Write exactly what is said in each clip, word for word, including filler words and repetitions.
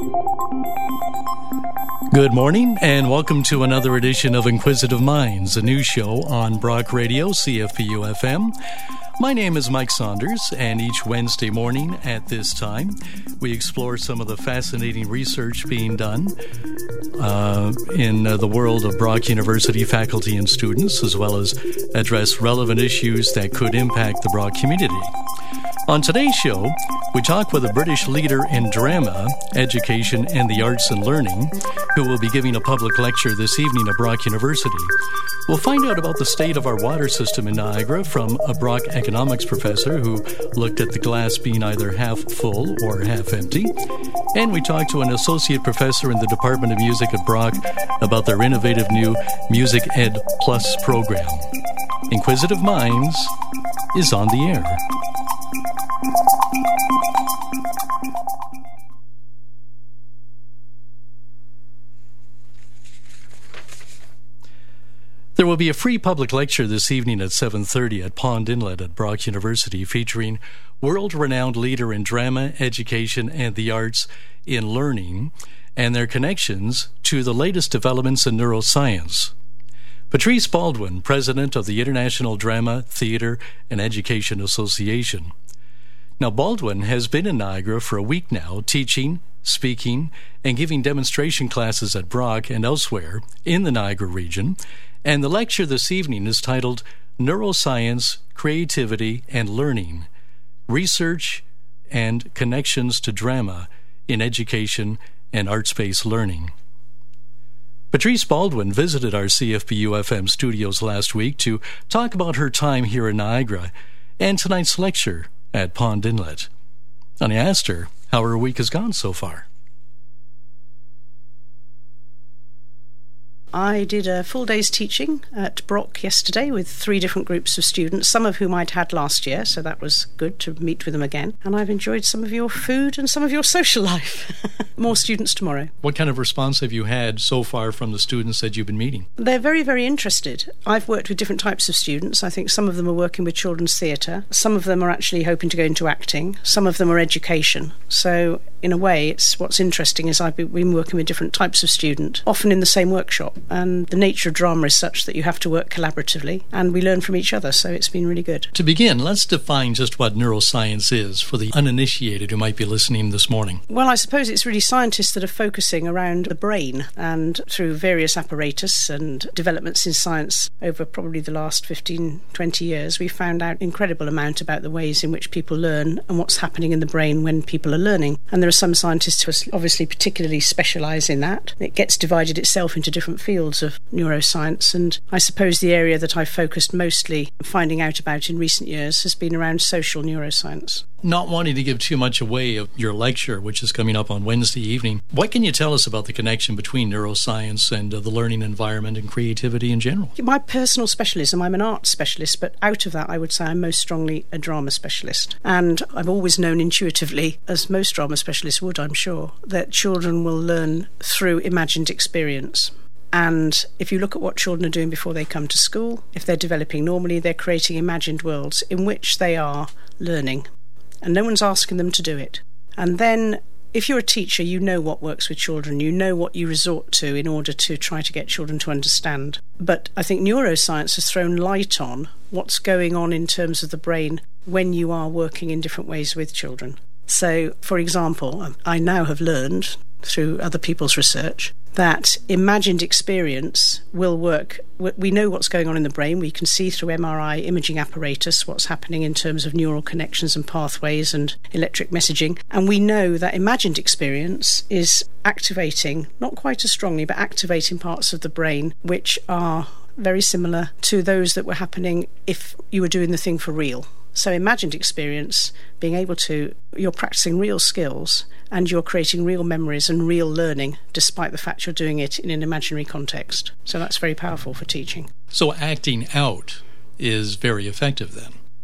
Good morning, and welcome to another edition of Inquisitive Minds, a new show on Brock Radio, C F P U F M. My name is Mike Saunders, and each Wednesday morning at this time, we explore some of the fascinating research being done uh, in uh, the world of Brock University faculty and students, as well as address relevant issues that could impact the Brock community. On today's show, we talk with a British leader in drama, education, and the arts and learning, who will be giving a public lecture this evening at Brock University. We'll find out about the state of our water system in Niagara from a Brock economics professor who looked at the glass being either half full or half empty. And we talk to an associate professor in the Department of Music at Brock about their innovative new Music Ed Plus program. Inquisitive Minds is on the air. There will be a free public lecture this evening at seven thirty at Pond Inlet at Brock University featuring world-renowned leader in drama, education, and the arts in learning and their connections to the latest developments in neuroscience. Patrice Baldwin, president of the International Drama, Theatre, and Education Association. Now, Baldwin has been in Niagara for a week now, teaching, speaking, and giving demonstration classes at Brock and elsewhere in the Niagara region. And the lecture this evening is titled Neuroscience, Creativity, and Learning, Research and Connections to Drama in Education and Arts-Based Learning. Patrice Baldwin visited our C F P U F M studios last week to talk about her time here in Niagara and tonight's lecture at Pond Inlet. And I asked her how her week has gone so far. I did a full day's teaching at Brock yesterday with three different groups of students, some of whom I'd had last year, so that was good to meet with them again. And I've enjoyed some of your food and some of your social life. More students tomorrow. What kind of response have you had so far from the students that you've been meeting? They're very, very interested. I've worked with different types of students. I think some of them are working with children's theatre. Some of them are actually hoping to go into acting. Some of them are education. So in a way, it's what's interesting is I've been working with different types of student, often in the same workshop. And the nature of drama is such that you have to work collaboratively, and we learn from each other, so it's been really good. To begin, let's define just what neuroscience is for the uninitiated who might be listening this morning. Well, I suppose it's really scientists that are focusing around the brain, and through various apparatus and developments in science over probably the last fifteen, twenty years, we've found out an incredible amount about the ways in which people learn and what's happening in the brain when people are learning. And there are some scientists who obviously particularly specialise in that. It gets divided itself into different fields of neuroscience, and I suppose the area that I've focused mostly finding out about in recent years has been around social neuroscience. Not wanting to give too much away of your lecture, which is coming up on Wednesday evening, what can you tell us about the connection between neuroscience and uh, the learning environment and creativity in general? My personal specialism, I'm an arts specialist, but out of that I would say I'm most strongly a drama specialist. And I've always known intuitively, as most drama specialists would, I'm sure, that children will learn through imagined experience. And if you look at what children are doing before they come to school, if they're developing normally, they're creating imagined worlds in which they are learning. And no one's asking them to do it. And then, if you're a teacher, you know what works with children. You know what you resort to in order to try to get children to understand. But I think neuroscience has thrown light on what's going on in terms of the brain when you are working in different ways with children. So, for example, I now have learned, through other people's research, that imagined experience will work. We know what's going on in the brain. We can see through M R I imaging apparatus what's happening in terms of neural connections and pathways and electric messaging. And we know that imagined experience is activating, not quite as strongly, but activating parts of the brain which are very similar to those that were happening if you were doing the thing for real. So imagined experience, being able to, you're practicing real skills and you're creating real memories and real learning, despite the fact you're doing it in an imaginary context. So that's very powerful for teaching. So acting out is very effective then?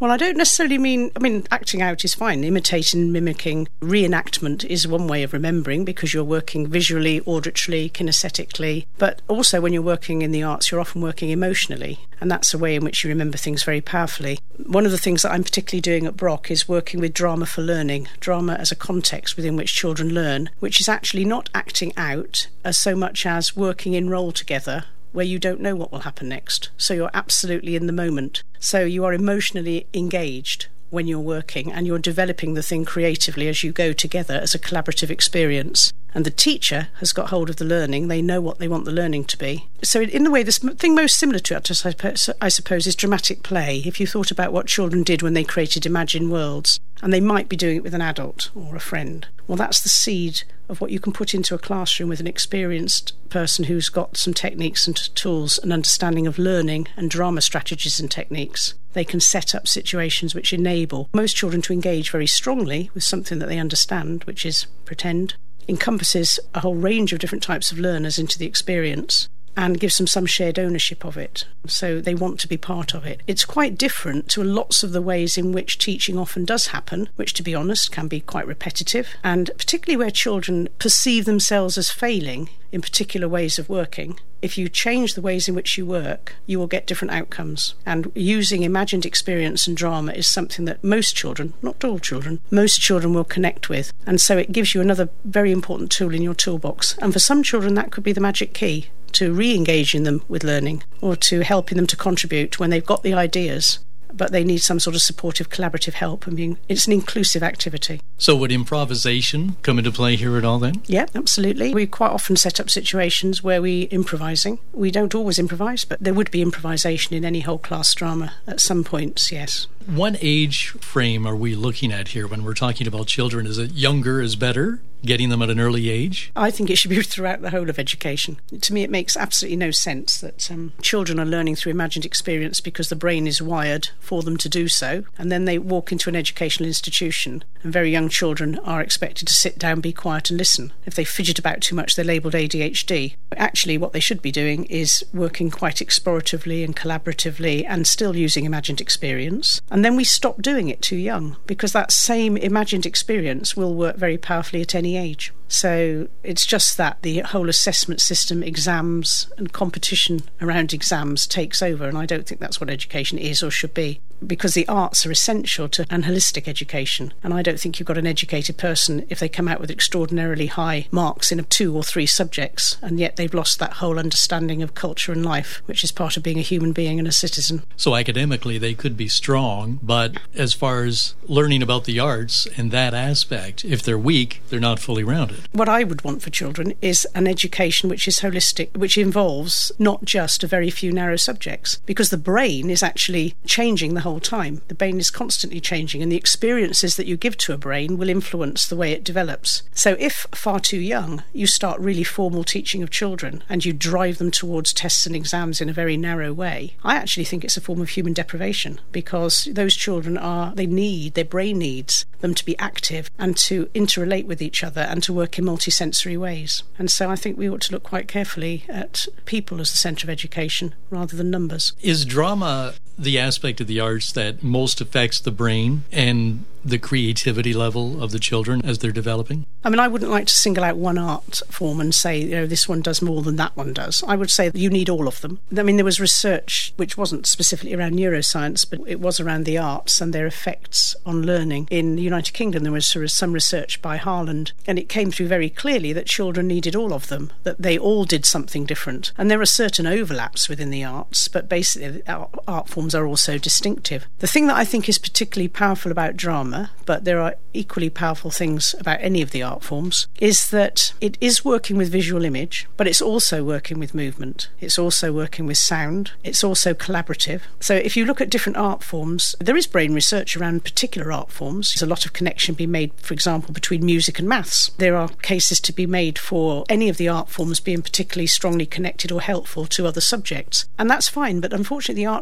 Well, I don't necessarily mean, I mean, acting out is fine. Imitating, mimicking, reenactment is one way of remembering because you're working visually, auditorily, kinesthetically. But also when you're working in the arts, you're often working emotionally. And that's a way in which you remember things very powerfully. One of the things that I'm particularly doing at Brock is working with drama for learning, drama as a context within which children learn, which is actually not acting out as so much as working in role together, where you don't know what will happen next. So you're absolutely in the moment. So you are emotionally engaged when you're working, and you're developing the thing creatively as you go together as a collaborative experience. And the teacher has got hold of the learning. They know what they want the learning to be. So in the way, the thing most similar to it, I suppose, is dramatic play. If you thought about what children did when they created imagined worlds, and they might be doing it with an adult or a friend, well, that's the seed of what you can put into a classroom with an experienced person who's got some techniques and tools and understanding of learning and drama strategies and techniques. They can set up situations which enable most children to engage very strongly with something that they understand, which is pretend, encompasses a whole range of different types of learners into the experience, and gives them some shared ownership of it. So they want to be part of it. It's quite different to lots of the ways in which teaching often does happen, which, to be honest, can be quite repetitive, and particularly where children perceive themselves as failing in particular ways of working. If you change the ways in which you work, you will get different outcomes. And using imagined experience and drama is something that most children, not all children, most children will connect with. And so it gives you another very important tool in your toolbox. And for some children, that could be the magic key to re-engaging them with learning, or to helping them to contribute when they've got the ideas, but they need some sort of supportive, collaborative help. I mean, it's an inclusive activity. So would improvisation come into play here at all then? Yeah, absolutely. We quite often set up situations where we're improvising. We don't always improvise, but there would be improvisation in any whole class drama at some points, yes. What age frame are we looking at here when we're talking about children? Is it younger is better? Getting them at an early age? I think it should be throughout the whole of education. To me, it makes absolutely no sense that um, children are learning through imagined experience because the brain is wired for them to do so, and then they walk into an educational institution, and very young children are expected to sit down, be quiet and listen. If they fidget about too much, they're labelled A D H D. Actually, what they should be doing is working quite exploratively and collaboratively and still using imagined experience. And then we stop doing it too young, because that same imagined experience will work very powerfully at any age. So it's just that the whole assessment system, exams and competition around exams takes over, and I don't think that's what education is or should be, because the arts are essential to an holistic education, and I don't think you've got an educated person if they come out with extraordinarily high marks in two or three subjects and yet they've lost that whole understanding of culture and life, which is part of being a human being and a citizen. So academically they could be strong, but as far as learning about the arts and that aspect, if they're weak, they're not fully rounded. What I would want for children is an education which is holistic, which involves not just a very few narrow subjects, because the brain is actually changing the whole time. The brain is constantly changing, and the experiences that you give to a brain will influence the way it develops. So if far too young you start really formal teaching of children and you drive them towards tests and exams in a very narrow way, I actually think it's a form of human deprivation, because those children are, they need, their brain needs them to be active and to interrelate with each other and to work in multisensory ways. And so I think we ought to look quite carefully at people as the centre of education rather than numbers. Is drama the aspect of the arts that most affects the brain and the creativity level of the children as they're developing? I mean, I wouldn't like to single out one art form and say, you know, this one does more than that one does. I would say you need all of them. I mean, there was research which wasn't specifically around neuroscience, but it was around the arts and their effects on learning. In the United Kingdom, there was some research by Harland, and it came through very clearly that children needed all of them, that they all did something different. And there are certain overlaps within the arts, but basically art forms are also distinctive. The thing that I think is particularly powerful about drama, but there are equally powerful things about any of the art forms, is that it is working with visual image, but it's also working with movement. It's also working with sound. It's also collaborative. So if you look at different art forms, there is brain research around particular art forms. There's a lot of connection being made, for example, between music and maths. There are cases to be made for any of the art forms being particularly strongly connected or helpful to other subjects. And that's fine, but unfortunately the arts often has to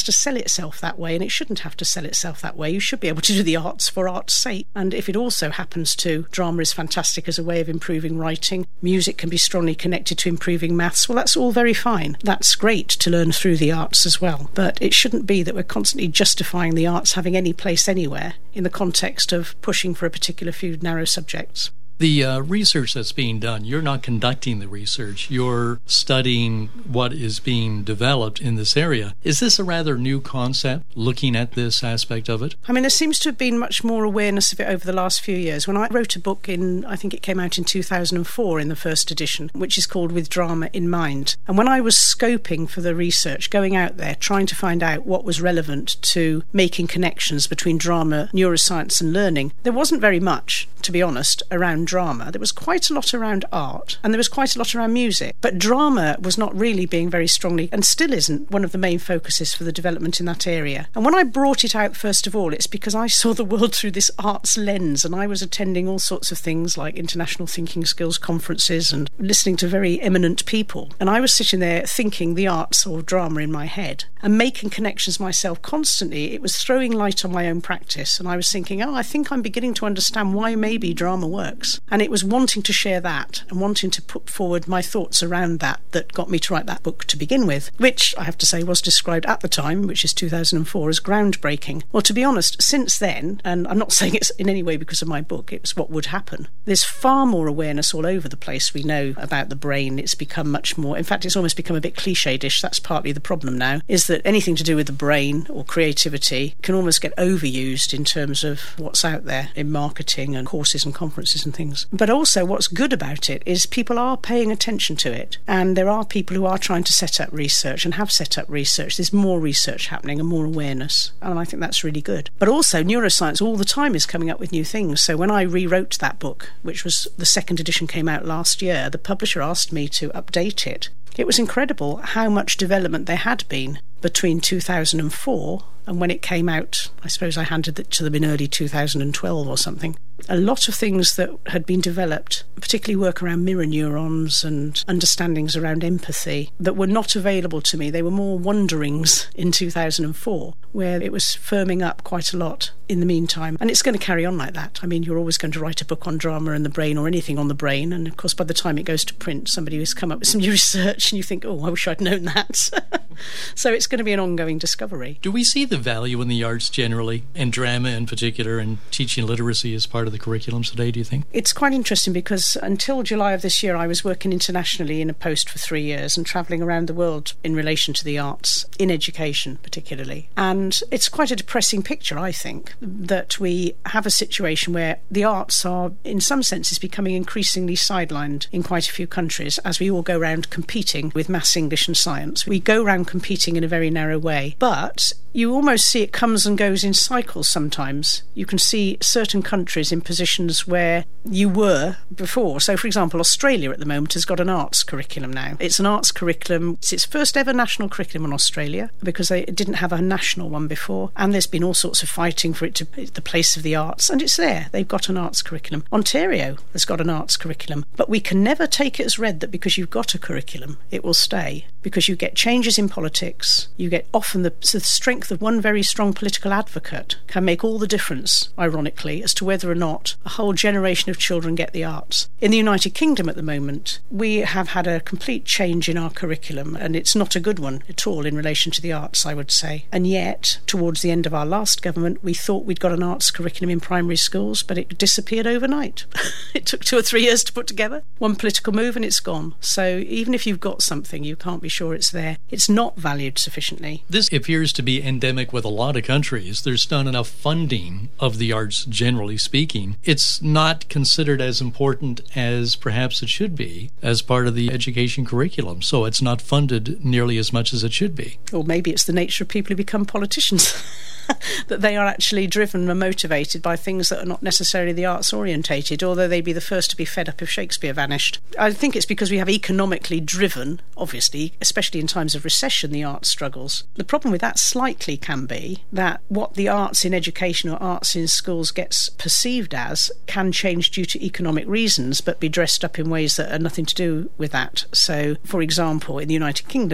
to sell itself that way, and it shouldn't have to sell itself that way. You should be able to do the arts for art's sake. And if it also happens to, drama is fantastic as a way of improving writing, music can be strongly connected to improving maths, well, that's all very fine. That's great to learn through the arts as well. But it shouldn't be that we're constantly justifying the arts having any place anywhere in the context of pushing for a particular few narrow subjects. The uh, research that's being done, you're not conducting the research, you're studying what is being developed in this area. Is this a rather new concept, looking at this aspect of it? I mean, there seems to have been much more awareness of it over the last few years. When I wrote a book in, I think it came out in two thousand four in the first edition, which is called With Drama in Mind. And when I was scoping for the research, going out there, trying to find out what was relevant to making connections between drama, neuroscience and learning, there wasn't very much, to be honest, around drama. There was quite a lot around art, and there was quite a lot around music. But drama was not really being very strongly, and still isn't, one of the main focuses for the development in that area. And when I brought it out, first of all, it's because I saw the world through this arts lens, and I was attending all sorts of things like international thinking skills conferences and listening to very eminent people. And I was sitting there thinking the arts or drama in my head and making connections myself constantly. It was throwing light on my own practice, and I was thinking, oh, I think I'm beginning to understand why maybe drama works. And it was wanting to share that and wanting to put forward my thoughts around that that got me to write that book to begin with, which I have to say was described at the time, which is two thousand four, as groundbreaking. Well, to be honest, since then, and I'm not saying it's in any way because of my book, it's what would happen, there's far more awareness all over the place. We know about the brain. It's become much more, in fact, it's almost become a bit cliche-dish. That's partly the problem now, is that anything to do with the brain or creativity can almost get overused in terms of what's out there in marketing and courses and conferences and things. But also what's good about it is people are paying attention to it, and there are people who are trying to set up research and have set up research. There's more research happening and more awareness, and I think that's really good. But also neuroscience all the time is coming up with new things. So when I rewrote that book, which was the second edition came out last year, the publisher asked me to update it. It was incredible how much development there had been between two thousand four and when it came out. I suppose I handed it to them in early two thousand twelve or something. A lot of things that had been developed, particularly work around mirror neurons and understandings around empathy, that were not available to me. They were more wonderings in two thousand four, where it was firming up quite a lot in the meantime. And it's going to carry on like that. I mean, you're always going to write a book on drama and the brain or anything on the brain. And of course, by the time it goes to print, somebody has come up with some new research and you think, oh, I wish I'd known that. So it's going to be an ongoing discovery. Do we see the value in the arts generally, and drama in particular, and teaching literacy as part of the curriculums today, do you think? It's quite interesting because until July of this year, I was working internationally in a post for three years and travelling around the world in relation to the arts, in education particularly. And it's quite a depressing picture, I think, that we have a situation where the arts are, in some senses, becoming increasingly sidelined in quite a few countries as we all go around competing with maths, English and science. We go around competing in a very narrow way. But you almost see it comes and goes in cycles sometimes. You can see certain countries in positions where you were before. So, for example, Australia at the moment has got an arts curriculum now. It's an arts curriculum. It's its first ever national curriculum in Australia because they didn't have a national one before. And there's been all sorts of fighting for it to be the place of the arts. And it's there. They've got an arts curriculum. Ontario has got an arts curriculum. But we can never take it as read that because you've got a curriculum, it will stay. Because you get changes in politics. You get often the, the strength of one very strong political advocate can make all the difference, ironically, as to whether or not a whole generation of children get the arts. In the United Kingdom at the moment, we have had a complete change in our curriculum, and it's not a good one at all in relation to the arts, I would say. And yet, towards the end of our last government, we thought we'd got an arts curriculum in primary schools, but it disappeared overnight. It took two or three years to put together. One political move and it's gone. So even if you've got something, you can't be sure it's there. It's not valued sufficiently. This appears to be endemic with a lot of countries. There's not enough funding of the arts, generally speaking. It's not considered as important as perhaps it should be as part of the education curriculum. So it's not funded nearly as much as it should be. Or maybe it's the nature of people who become politicians. That they are actually driven and motivated by things that are not necessarily the arts orientated, although they'd be the first to be fed up if Shakespeare vanished. I think it's because we have economically driven, obviously, especially in times of recession, the arts struggles. The problem with that slightly can be that what the arts in education or arts in schools gets perceived as can change due to economic reasons, but be dressed up in ways that are nothing to do with that. So, for example, in the United Kingdom, we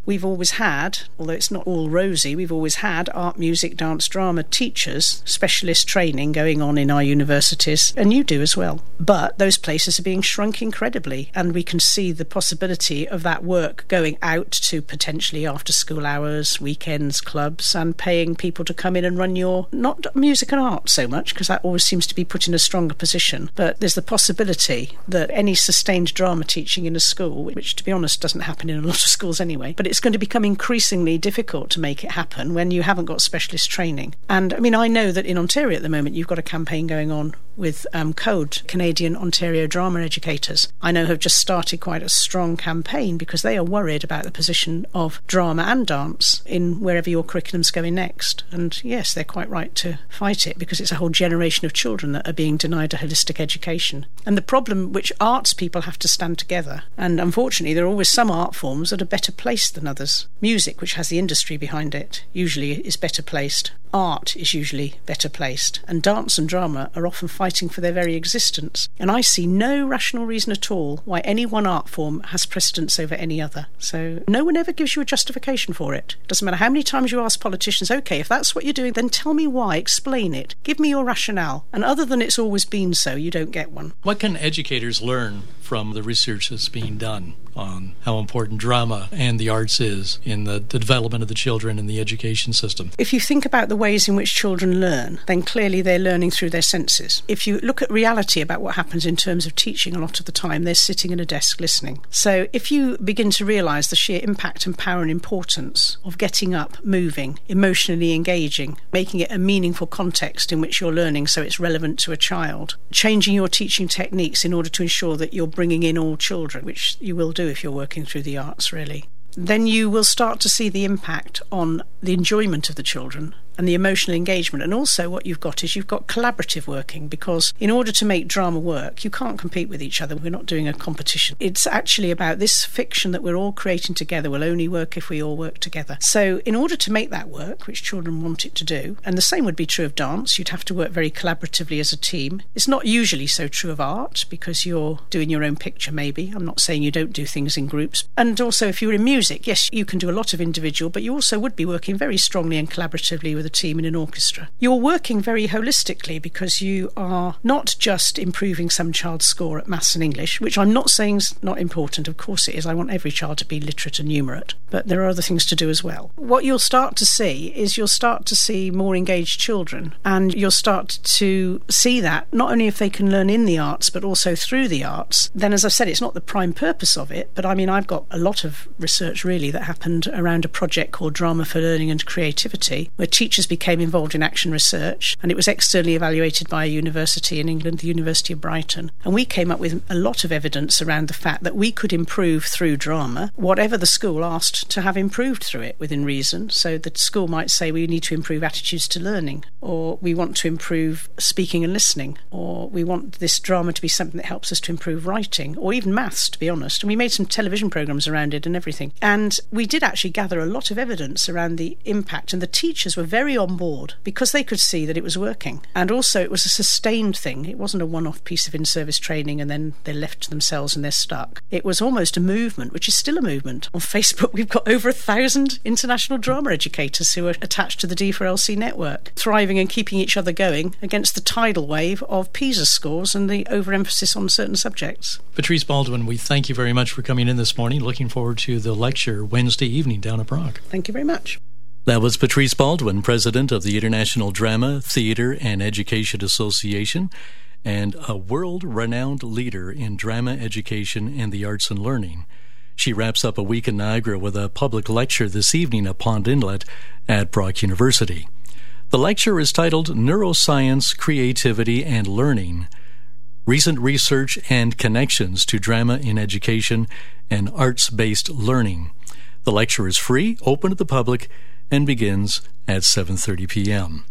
we've always had, although it's not all rosy, we've always had art, music, dance, drama teachers, specialist training going on in our universities, and you do as well. But those places are being shrunk incredibly, and we can see the possibility of that work going out to potentially after school hours, weekends, clubs, and paying people to come in and run your, not music and art so much, because that always seems to be put in a stronger position, but there's the possibility that any sustained drama teaching in a school, which to be honest doesn't happen in a lot of schools anyway, but it's going to become increasingly difficult to make it happen when you haven't got specialist training. And I mean, I know that in Ontario at the moment you've got a campaign going on with um, CODE, Canadian Ontario Drama Educators. I know have just started quite a strong campaign because they are worried about the position of drama and dance in wherever your curriculum's going next. And yes, they're quite right to fight it because it's a whole generation of children that are being denied a holistic education. And the problem which arts people have to stand together, and unfortunately there are always some art forms that are better placed than others. Music, which has the industry behind it, usually is better placed. Art is usually better placed, and dance and drama are often fighting for their very existence. And I see no rational reason at all why any one art form has precedence over any other. So no one ever gives you a justification for it. Doesn't matter how many times you ask politicians, OK, if that's what you're doing, then tell me why, explain it, give me your rationale. And other than it's always been so, you don't get one. What can educators learn from the research that's being done on how important drama and the arts is in the, the development of the children in the education system? If you think about the ways in which children learn, then clearly they're learning through their senses. If you look at reality about what happens in terms of teaching, a lot of the time they're sitting at a desk listening. So if you begin to realise the sheer impact and power and importance of getting up, moving, emotionally engaging, making it a meaningful context in which you're learning so it's relevant to a child, changing your teaching techniques in order to ensure that you're bringing in all children, which you will do if you're working through the arts, really, then you will start to see the impact on the enjoyment of the children and the emotional engagement. And also what you've got is you've got collaborative working, because in order to make drama work, you can't compete with each other. We're not doing a competition. It's actually about this fiction that we're all creating together will only work if we all work together. So in order to make that work, which children want it to do, and the same would be true of dance, you'd have to work very collaboratively as a team. It's not usually so true of art because you're doing your own picture maybe. I'm not saying you don't do things in groups. And also if you're in music, yes, you can do a lot of individual, but you also would be working very strongly and collaboratively with a team in an orchestra. You're working very holistically because you are not just improving some child's score at maths and English, which I'm not saying is not important. Of course it is. I want every child to be literate and numerate, but there are other things to do as well. What you'll start to see is you'll start to see more engaged children, and you'll start to see that not only if they can learn in the arts but also through the arts. Then, as I've said, it's not the prime purpose of it, but I mean I've got a lot of research really that happened around a project called Drama for Learning and Creativity, where teachers became involved in action research, and it was externally evaluated by a university in England, the University of Brighton. And we came up with a lot of evidence around the fact that we could improve through drama whatever the school asked to have improved through it within reason. So the school might say we need to improve attitudes to learning, or we want to improve speaking and listening, or we want this drama to be something that helps us to improve writing, or even maths, to be honest. And we made some television programmes around it and everything. And we did actually gather a lot of evidence around the impact, and the teachers were very on board because they could see that it was working. And also it was a sustained thing. It wasn't a one-off piece of in-service training and then they're left to themselves and they're stuck. It was almost a movement, which is still a movement. On Facebook we've got over a thousand international drama educators who are attached to the D four L C network, thriving and keeping each other going against the tidal wave of PISA scores and the overemphasis on certain subjects. Patrice Baldwin, we thank you very much for coming in this morning. Looking forward to the lecture Wednesday evening down at Brock. Thank you very much. That was Patrice Baldwin, president of the International Drama, Theatre and Education Association, and a world-renowned leader in drama education and the arts and learning. She wraps up a week in Niagara with a public lecture this evening at Pond Inlet at Brock University. The lecture is titled Neuroscience, Creativity and Learning, Recent Research and Connections to Drama in Education and Arts-Based Learning. The lecture is free, open to the public, and begins at seven thirty p.m.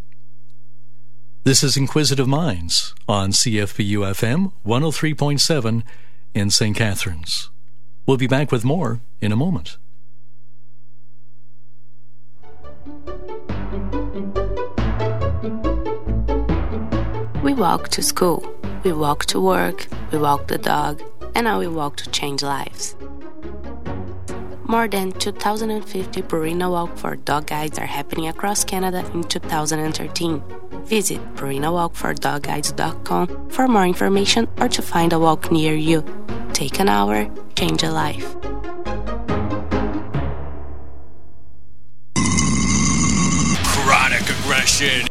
This is Inquisitive Minds on C F B U F M one oh three point seven in Saint Catharines. We'll be back with more in a moment. We walk to school, we walk to work, we walk the dog, and now we walk to change lives. More than two thousand fifty Purina Walk for Dog Guides are happening across Canada in two thousand thirteen. Visit purina walk for dog guides dot com for more information or to find a walk near you. Take an hour, change a life. Chronic aggression.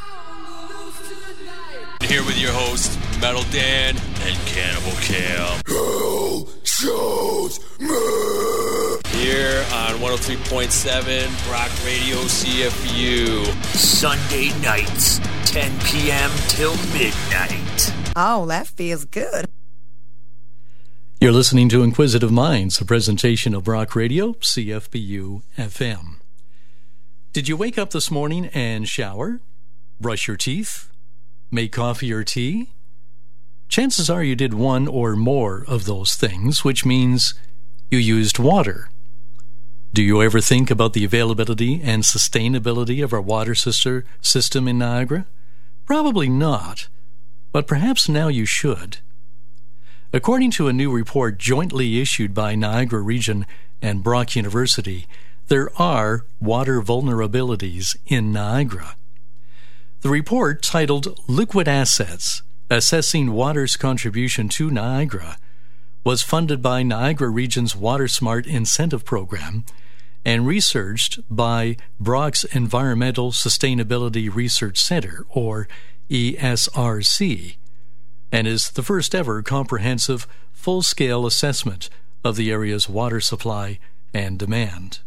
Here with your hosts, Metal Dan and Cannibal Cam. Hell shows me. Here on one oh three point seven Rock Radio C F U. Sunday nights, ten p.m. till midnight. Oh, that feels good. You're listening to Inquisitive Minds, a presentation of Rock Radio C F B U F M. Did you wake up this morning and shower, brush your teeth, make coffee or tea? Chances are you did one or more of those things, which means you used water. Do you ever think about the availability and sustainability of our water sister system in Niagara? Probably not, but perhaps now you should. According to a new report jointly issued by Niagara Region and Brock University, there are water vulnerabilities in Niagara. The report, titled Liquid Assets, Assessing Water's Contribution to Niagara, was funded by Niagara Region's Water Smart Incentive Program and researched by Brock's Environmental Sustainability Research Center, or E S R C, and is the first ever comprehensive, full-scale assessment of the area's water supply and demand.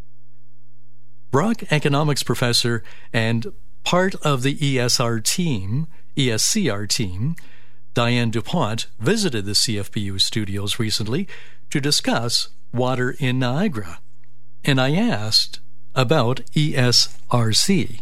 Brock economics professor and part of the E S R team, E S C R team, Diane DuPont, visited the C F B U studios recently to discuss water in Niagara, and I asked about E S R C.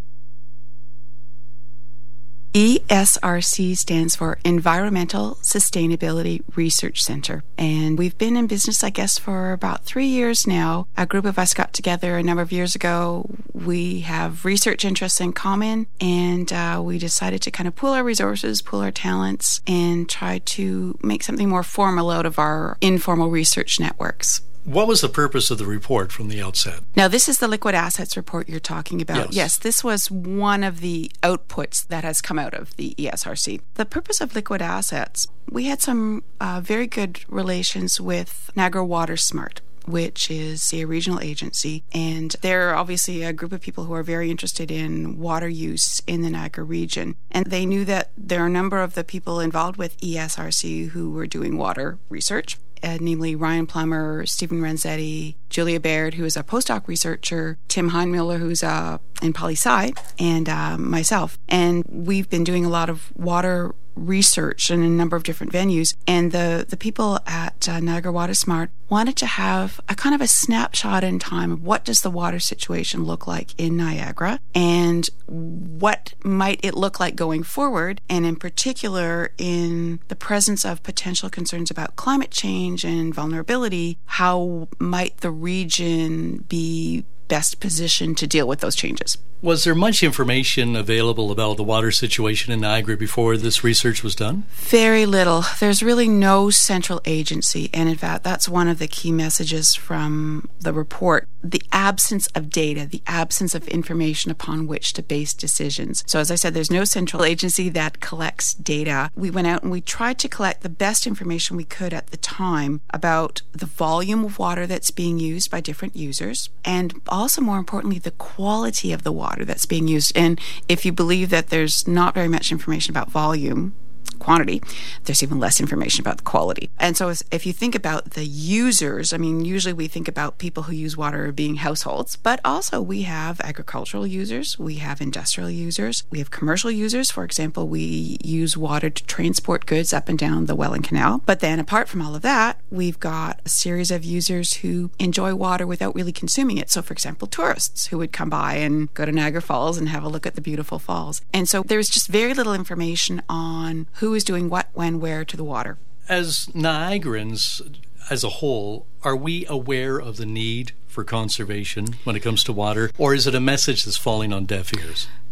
E S R C stands for Environmental Sustainability Research Center, and we've been in business, I guess, for about three years now. A group of us got together a number of years ago. We have research interests in common, and uh, we decided to kind of pool our resources, pool our talents, and try to make something more formal out of our informal research networks. What was the purpose of the report from the outset? Now, this is the liquid assets report you're talking about. Yes. Yes, this was one of the outputs that has come out of the E S R C. The purpose of liquid assets, we had some uh, very good relations with Niagara Water Smart, which is a regional agency, and they're obviously a group of people who are very interested in water use in the Niagara region. And they knew that there are a number of the people involved with E S R C who were doing water research. Uh, namely Ryan Plummer, Stephen Renzetti, Julia Baird, who is a postdoc researcher, Tim Heinmiller, who's uh, in poli-sci, and uh, myself. And we've been doing a lot of water research in a number of different venues. And the, the people at uh, Niagara Water Smart wanted to have a kind of a snapshot in time of what does the water situation look like in Niagara and what might it look like going forward, and in particular in the presence of potential concerns about climate change and vulnerability, how might the region be best positioned to deal with those changes. Was there much information available about the water situation in Niagara before this research was done? Very little. There's really no central agency, and in fact, that's one of the key messages from the report. The absence of data, the absence of information upon which to base decisions. So as I said, there's no central agency that collects data. We went out and we tried to collect the best information we could at the time about the volume of water that's being used by different users, and also, more importantly, the quality of the water that's being used. And if you believe that there's not very much information about volume, quantity, there's even less information about the quality. And so if you think about the users, I mean, usually we think about people who use water being households, but also we have agricultural users, we have industrial users, we have commercial users. For example, we use water to transport goods up and down the Welland Canal. But then apart from all of that, we've got a series of users who enjoy water without really consuming it. So for example, tourists who would come by and go to Niagara Falls and have a look at the beautiful falls. And so there's just very little information on who is doing what, when, where to the water. As Niagarans as a whole, are we aware of the need for conservation when it comes to water, or is it a message that's falling on deaf ears?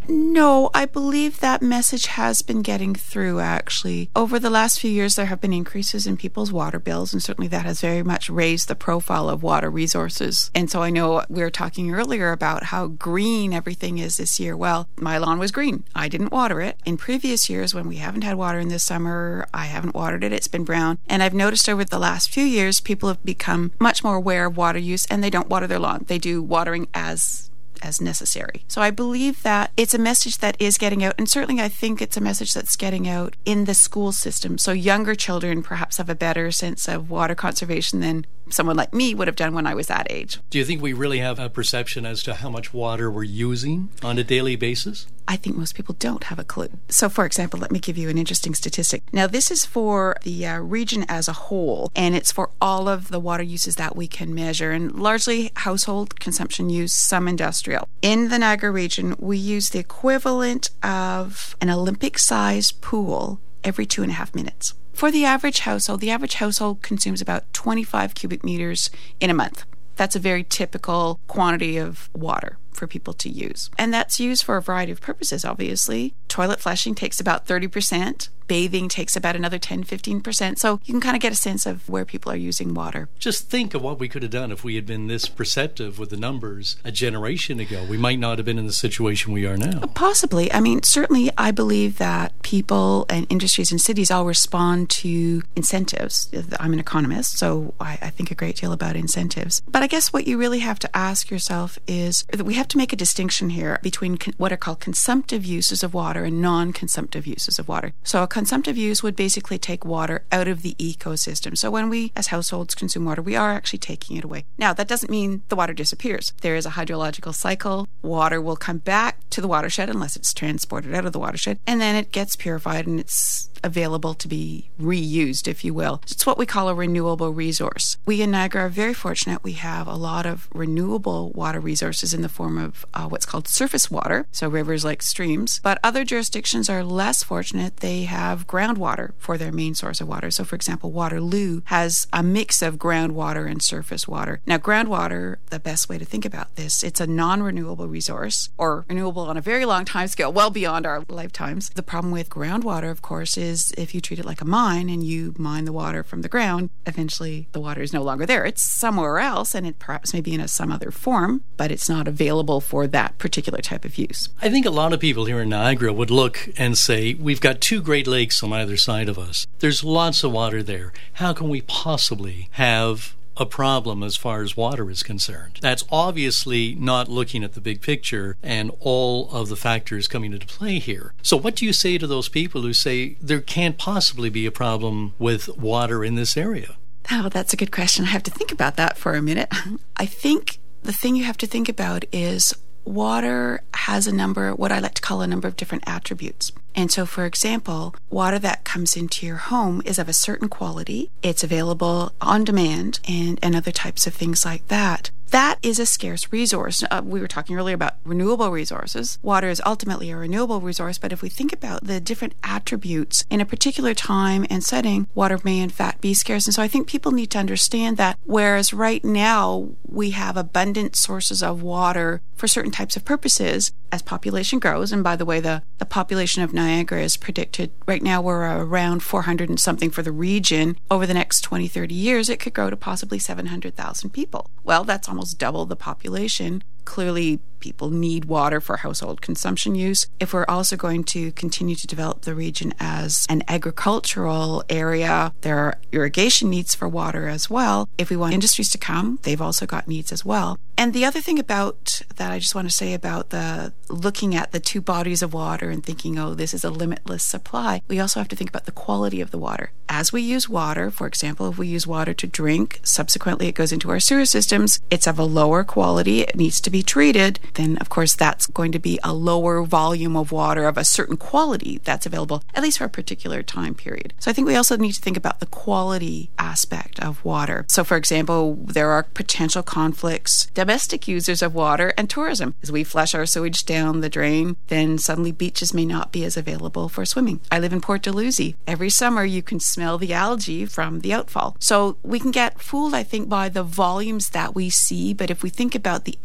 No, I believe that message has been getting through, actually. Over the last few years, there have been increases in people's water bills, and certainly that has very much raised the profile of water resources. And so I know we were talking earlier about how green everything is this year. Well, my lawn was green. I didn't water it. In previous years, when we haven't had water in this summer, I haven't watered it. It's been brown. And I've noticed over the last few years, people have become much more aware of water use, and they don't water their lawn. They do watering as as necessary. So I believe that it's a message that is getting out, and certainly I think it's a message that's getting out in the school system. So younger children perhaps have a better sense of water conservation than someone like me would have done when I was that age. Do you think we really have a perception as to how much water we're using on a daily basis? I think most people don't have a clue. So, for example, let me give you an interesting statistic. Now, this is for the uh, region as a whole, and it's for all of the water uses that we can measure, and largely household consumption use, some industrial. In the Niagara region, we use the equivalent of an Olympic-sized pool every two and a half minutes. For the average household, the average household consumes about twenty-five cubic meters in a month. That's a very typical quantity of water for people to use. And that's used for a variety of purposes, obviously. Toilet flushing takes about thirty percent. Bathing takes about another ten to fifteen percent. So you can kind of get a sense of where people are using water. Just think of what we could have done if we had been this perceptive with the numbers a generation ago. We might not have been in the situation we are now. Possibly. I mean, certainly I believe that people and industries and cities all respond to incentives. I'm an economist, so I, I think a great deal about incentives. But I guess what you really have to ask yourself is that we have to make a distinction here between con- what are called consumptive uses of water and non-consumptive uses of water. So a consumptive use would basically take water out of the ecosystem. So when we as households consume water, we are actually taking it away. Now, that doesn't mean the water disappears. There is a hydrological cycle. Water will come back to the watershed unless it's transported out of the watershed, and then it gets purified and it's available to be reused, if you will. It's what we call a renewable resource. We in Niagara are very fortunate. We have a lot of renewable water resources in the form of uh, what's called surface water, so rivers like streams. But other jurisdictions are less fortunate. They have groundwater for their main source of water. So, for example, Waterloo has a mix of groundwater and surface water. Now, groundwater, the best way to think about this, it's a non-renewable resource, or renewable on a very long time scale, well beyond our lifetimes. The problem with groundwater, of course, is is if you treat it like a mine and you mine the water from the ground, eventually the water is no longer there. It's somewhere else, and it perhaps may be in a, some other form, but it's not available for that particular type of use. I think a lot of people here in Niagara would look and say, we've got two Great Lakes on either side of us. There's lots of water there. How can we possibly have a problem as far as water is concerned? That's obviously not looking at the big picture and all of the factors coming into play here. So what do you say to those people who say there can't possibly be a problem with water in this area? Oh, that's a good question. I have to think about that for a minute. I think the thing you have to think about is water has a number, what I like to call a number of different attributes. And so, for example, water that comes into your home is of a certain quality. It's available on demand and, and other types of things like that. That is a scarce resource. Uh, we were talking earlier about renewable resources. Water is ultimately a renewable resource, but if we think about the different attributes in a particular time and setting, water may in fact be scarce. And so I think people need to understand that whereas right now we have abundant sources of water for certain types of purposes, as population grows, and by the way, the, the population of Niagara is predicted, right now we're around four hundred and something for the region. Over the next twenty, thirty years, it could grow to possibly seven hundred thousand people. Well, that's almost double the population. Clearly, people need water for household consumption use. If we're also going to continue to develop the region as an agricultural area, there are irrigation needs for water as well. If we want industries to come, they've also got needs as well. And the other thing about that I just want to say about the looking at the two bodies of water and thinking, oh, this is a limitless supply, we also have to think about the quality of the water. As we use water, for example, if we use water to drink, subsequently it goes into our sewer systems, it's of a lower quality, it needs to be treated, then of course that's going to be a lower volume of water of a certain quality that's available, at least for a particular time period. So I think we also need to think about the quality aspect of water. So for example, there are potential conflicts, domestic users of water and tourism. As we flush our sewage down the drain, then suddenly beaches may not be as available for swimming. I live in Port Dalhousie. Every summer you can smell the algae from the outfall. So we can get fooled, I think, by the volumes that we see, but if we think about the attributes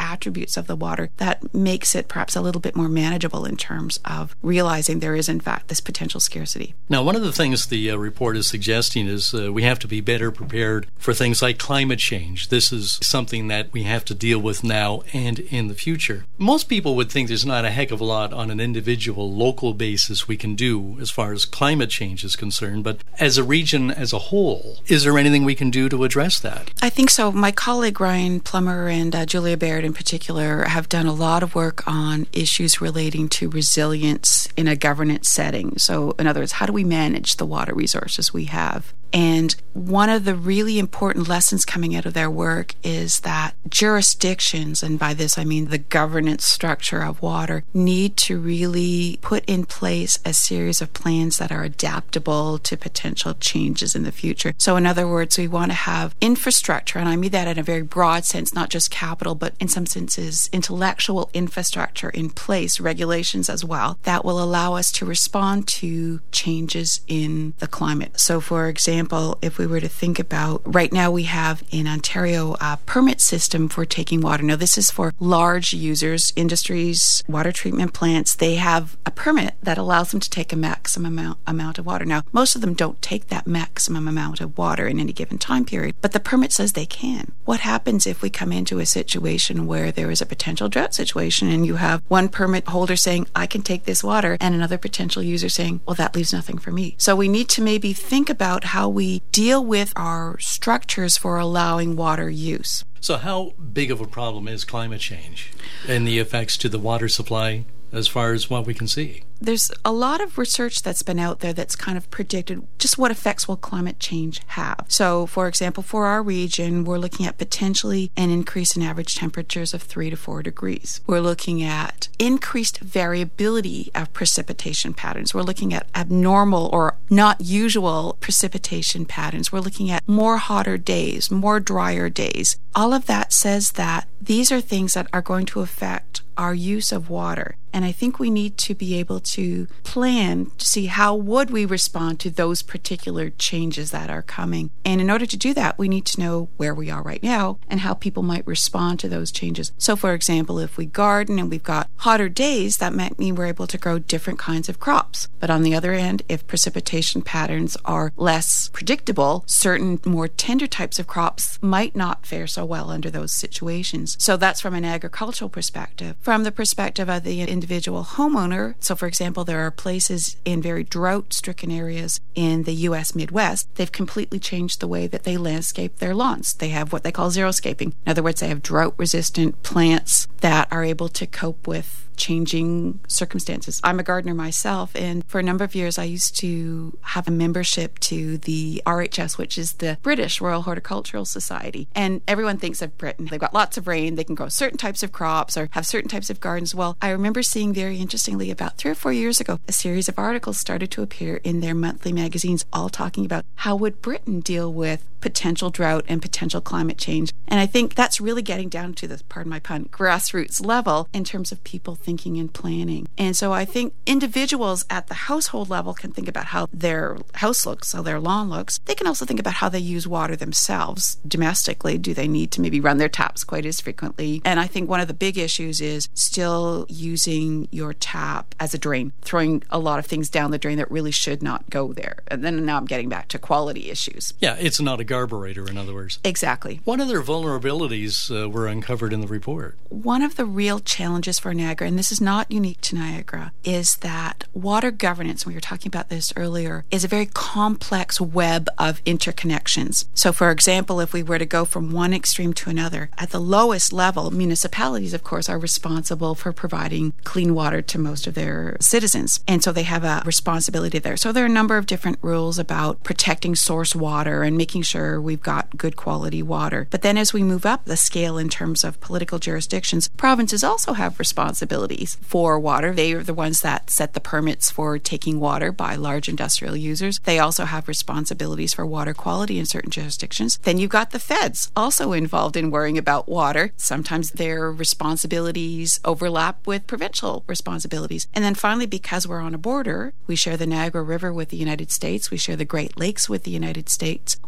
attributes of the water that makes it perhaps a little bit more manageable in terms of realizing there is, in fact, this potential scarcity. Now, one of the things the uh, report is suggesting is uh, we have to be better prepared for things like climate change. This is something that we have to deal with now and in the future. Most people would think there's not a heck of a lot on an individual, local basis we can do as far as climate change is concerned, but as a region as a whole, is there anything we can do to address that? I think so. My colleague Ryan Plummer and uh, Julia Baird in particular have done a lot of work on issues relating to resilience in a governance setting. So, in other words, how do we manage the water resources we have? And one of the really important lessons coming out of their work is that jurisdictions, and by this I mean the governance structure of water, need to really put in place a series of plans that are adaptable to potential changes in the future. So in other words, we want to have infrastructure, and I mean that in a very broad sense, not just capital, but in some senses intellectual infrastructure in place, regulations as well, that will allow us to respond to changes in the climate. So for example, if we were to think about, right now we have in Ontario a permit system for taking water. Now this is for large users, industries, water treatment plants. They have a permit that allows them to take a maximum amount, amount of water. Now most of them don't take that maximum amount of water in any given time period, but the permit says they can. What happens if we come into a situation where there is a potential drought situation and you have one permit holder saying, I can take this water, and another potential user saying, well, that leaves nothing for me. So we need to maybe think about how we deal with our structures for allowing water use. So how big of a problem is climate change and the effects to the water supply as far as what we can see? There's a lot of research that's been out there that's kind of predicted just what effects will climate change have. So, for example, for our region, we're looking at potentially an increase in average temperatures of three to four degrees. We're looking at increased variability of precipitation patterns. We're looking at abnormal or not usual precipitation patterns. We're looking at more hotter days, more drier days. All of that says that these are things that are going to affect our use of water. And I think we need to be able to plan to see how would we respond to those particular changes that are coming. And in order to do that, we need to know where we are right now and how people might respond to those changes. So, for example, if we garden and we've got hotter days, that might mean we're able to grow different kinds of crops. But on the other hand, if precipitation patterns are less predictable, certain more tender types of crops might not fare so well under those situations. So that's from an agricultural perspective. From the perspective of the individual homeowner, so for example, there are places in very drought-stricken areas in the U S Midwest, they've completely changed the way that they landscape their lawns. They have what they call xeriscaping. In other words, they have drought-resistant plants that are able to cope with changing circumstances. I'm a gardener myself, and for a number of years I used to have a membership to the R H S, which is the British Royal Horticultural Society. And everyone thinks of Britain. They've got lots of rain, they can grow certain types of crops or have certain types of gardens. Well, I remember seeing very interestingly about three or four years ago, a series of articles started to appear in their monthly magazines all talking about how would Britain deal with potential drought and potential climate change. And I think that's really getting down to the, pardon my pun, grassroots level in terms of people thinking and planning. And so I think individuals at the household level can think about how their house looks, how their lawn looks. They can also think about how they use water themselves domestically. Do they need to maybe run their taps quite as frequently? And I think one of the big issues is still using your tap as a drain, throwing a lot of things down the drain that really should not go there. And then now I'm getting back to quality issues. Yeah, it's not a garburator, in other words. Exactly. What other vulnerabilities uh, were uncovered in the report? One of the real challenges for Niagara, and this is not unique to Niagara, is that water governance, we were talking about this earlier, is a very complex web of interconnections. So, for example, if we were to go from one extreme to another, at the lowest level, municipalities, of course, are responsible for providing clean water to most of their citizens. And so they have a responsibility there. So there are a number of different rules about protecting source water and making sure we've got good quality water. But then as we move up the scale in terms of political jurisdictions, provinces also have responsibilities for water. They are the ones that set the permits for taking water by large industrial users. They also have responsibilities for water quality in certain jurisdictions. Then you've got the feds also involved in worrying about water. Sometimes their responsibilities overlap with provincial responsibilities. And then finally, because we're on a border, we share the Niagara River with the United States. We share the Great Lakes with the United States. We also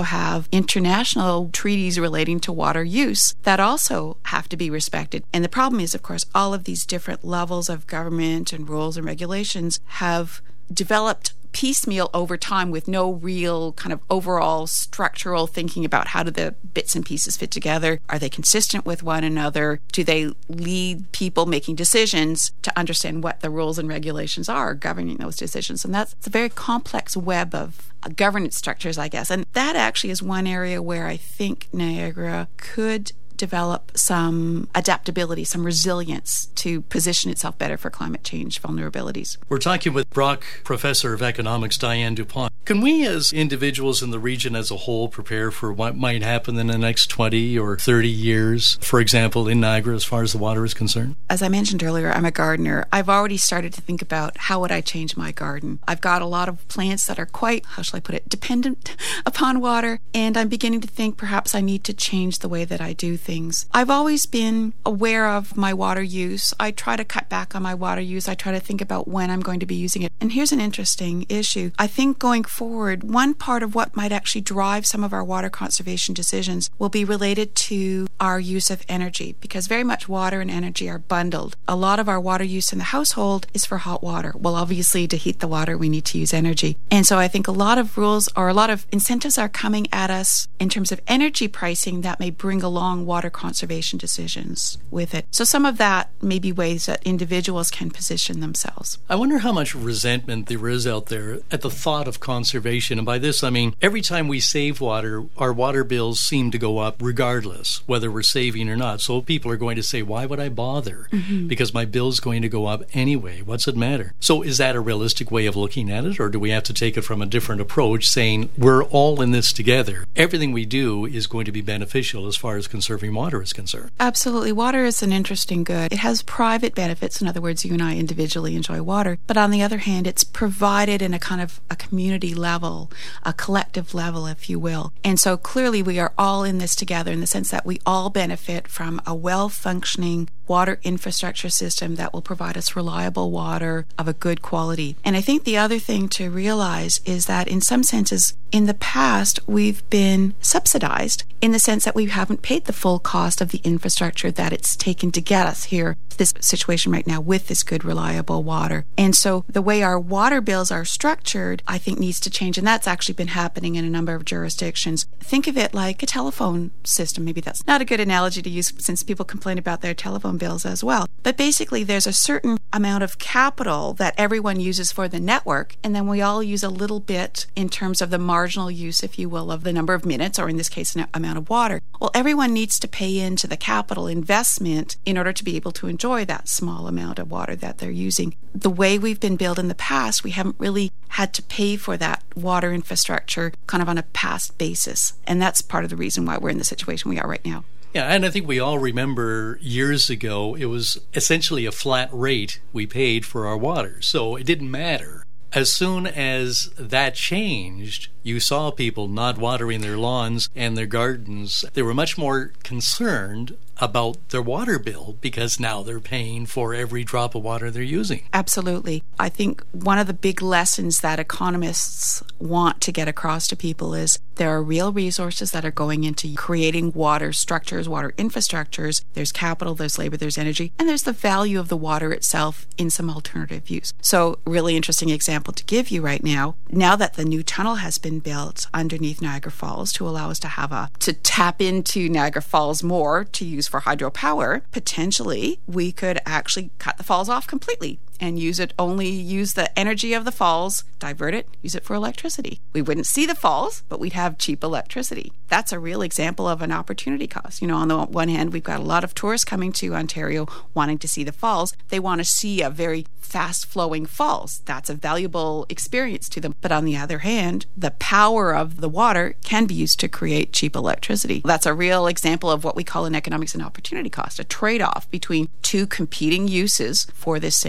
also have international treaties relating to water use that also have to be respected. And the problem is, of course, all of these different levels of government and rules and regulations have developed piecemeal over time with no real kind of overall structural thinking about how do the bits and pieces fit together. Are they consistent with one another? Do they lead people making decisions to understand what the rules and regulations are governing those decisions? And that's it's a very complex web of governance structures, I guess. And that actually is one area where I think Niagara could develop some adaptability, some resilience to position itself better for climate change vulnerabilities. We're talking with Brock Professor of Economics Diane Dupont. Can we as individuals in the region as a whole prepare for what might happen in the next twenty or thirty years, for example, in Niagara as far as the water is concerned? As I mentioned earlier, I'm a gardener. I've already started to think about how would I change my garden. I've got a lot of plants that are quite, how shall I put it, dependent upon water, and I'm beginning to think perhaps I need to change the way that I do things. Things. I've always been aware of my water use. I try to cut back on my water use. I try to think about when I'm going to be using it. And here's an interesting issue. I think going forward, one part of what might actually drive some of our water conservation decisions will be related to our use of energy, because very much water and energy are bundled. A lot of our water use in the household is for hot water. Well, obviously, to heat the water, we need to use energy. And so I think a lot of rules or a lot of incentives are coming at us in terms of energy pricing that may bring along water conservation decisions with it. So some of that may be ways that individuals can position themselves. I wonder how much resentment there is out there at the thought of conservation. And by this, I mean, every time we save water, our water bills seem to go up regardless, whether we're saving or not. So people are going to say, why would I bother? Mm-hmm. Because my bill's going to go up anyway. What's it matter? So is that a realistic way of looking at it? Or do we have to take it from a different approach, saying we're all in this together? Everything we do is going to be beneficial as far as conserving water is concerned. Absolutely. Water is an interesting good. It has private benefits. In other words, you and I individually enjoy water. But on the other hand, it's provided in a kind of a community level, a collective level, if you will. And so clearly we are all in this together in the sense that we all benefit from a well-functioning water infrastructure system that will provide us reliable water of a good quality. And I think the other thing to realize is that in some senses, in the past, we've been subsidized in the sense that we haven't paid the full cost of the infrastructure that it's taken to get us here, this situation right now with this good, reliable water. And so the way our water bills are structured, I think needs to change. And that's actually been happening in a number of jurisdictions. Think of it like a telephone system. Maybe that's not a good analogy to use since people complain about their telephone bills as well. But basically, there's a certain amount of capital that everyone uses for the network, and then we all use a little bit in terms of the marginal use, if you will, of the number of minutes, or in this case, an amount of water. Well, everyone needs to pay into the capital investment in order to be able to enjoy that small amount of water that they're using. The way we've been billed in the past, we haven't really had to pay for that water infrastructure kind of on a past basis. And that's part of the reason why we're in the situation we are right now. Yeah, and I think we all remember years ago, it was essentially a flat rate we paid for our water, so it didn't matter. As soon as that changed, you saw people not watering their lawns and their gardens. They were much more concerned about their water bill because now they're paying for every drop of water they're using. Absolutely. I think one of the big lessons that economists want to get across to people is there are real resources that are going into creating water structures, water infrastructures. There's capital, there's labor, there's energy, and there's the value of the water itself in some alternative use. So, really interesting example to give you right now. Now that the new tunnel has been built underneath Niagara Falls to allow us to have a, to tap into Niagara Falls more to use for hydropower, potentially we could actually cut the falls off completely and use it, only use the energy of the falls, divert it, use it for electricity. We wouldn't see the falls, but we'd have cheap electricity. That's a real example of an opportunity cost. You know, on the one hand, we've got a lot of tourists coming to Ontario wanting to see the falls. They want to see a very fast-flowing falls. That's a valuable experience to them. But on the other hand, the power of the water can be used to create cheap electricity. That's a real example of what we call in economics an opportunity cost, a trade-off between two competing uses for this same resource.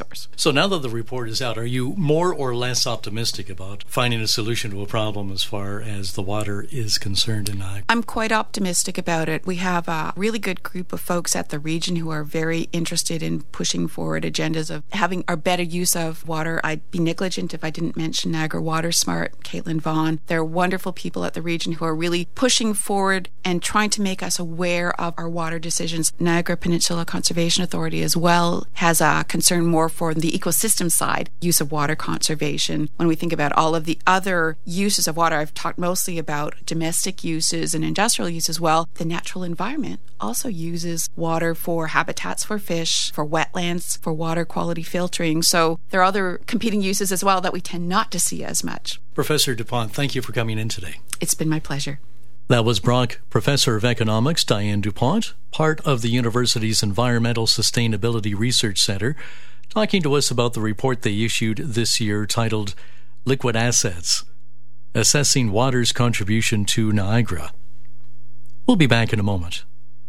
source. So now that the report is out, are you more or less optimistic about finding a solution to a problem as far as the water is concerned in Niagara? I'm quite optimistic about it. We have a really good group of folks at the region who are very interested in pushing forward agendas of having a better use of water. I'd be negligent if I didn't mention Niagara Water Smart, Caitlin Vaughn. They're wonderful people at the region who are really pushing forward and trying to make us aware of our water decisions. Niagara Peninsula Conservation Authority as well has a concern more for the ecosystem side, use of water conservation. When we think about all of the other uses of water, I've talked mostly about domestic uses and industrial use as well. The natural environment also uses water for habitats for fish, for wetlands, for water quality filtering. So there are other competing uses as well that we tend not to see as much. Professor DuPont, thank you for coming in today. It's been my pleasure. That was Brock Professor of Economics Diane DuPont, part of the university's Environmental Sustainability Research Center, talking to us about the report they issued this year titled Liquid Assets, Assessing Water's Contribution to Niagara. We'll be back in a moment.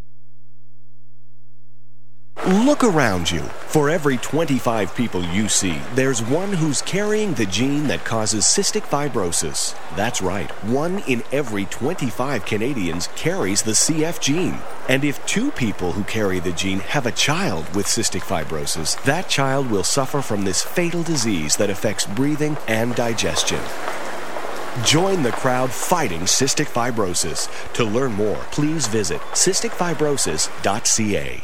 Look around you. For every twenty-five people you see, there's one who's carrying the gene that causes cystic fibrosis. That's right, one in every twenty-five Canadians carries the C F gene. And if two people who carry the gene have a child with cystic fibrosis, that child will suffer from this fatal disease that affects breathing and digestion. Join the crowd fighting cystic fibrosis. To learn more, please visit cystic fibrosis dot c a.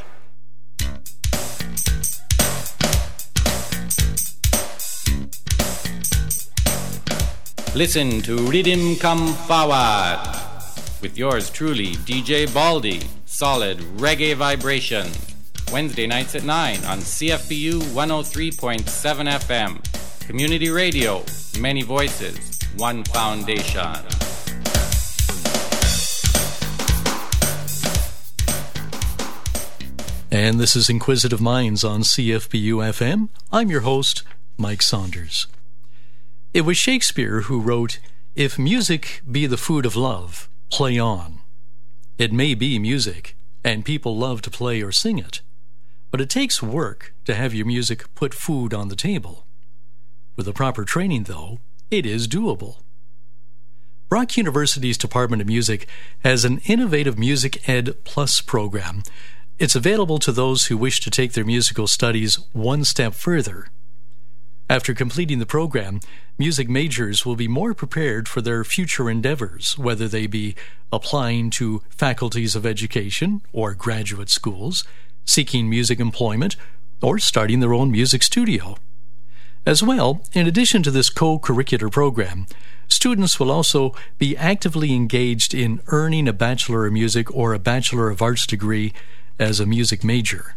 Listen to Rhythm Come Forward with yours truly, D J Baldy. Solid reggae vibration. Wednesday nights at nine on C F B U one oh three point seven F M. Community radio, many voices, one foundation. And this is Inquisitive Minds on C F B U F M. I'm your host, Mike Saunders. It was Shakespeare who wrote, "If music be the food of love, play on. It may be music, and people love to play or sing it, but it takes work to have your music put food on the table. With the proper training, though, it is doable." Brock University's Department of Music has an innovative Music Ed Plus program. It's available to those who wish to take their musical studies one step further. After completing the program, music majors will be more prepared for their future endeavors, whether they be applying to faculties of education or graduate schools, seeking music employment, or starting their own music studio. As well, in addition to this co-curricular program, students will also be actively engaged in earning a Bachelor of Music or a Bachelor of Arts degree as a music major.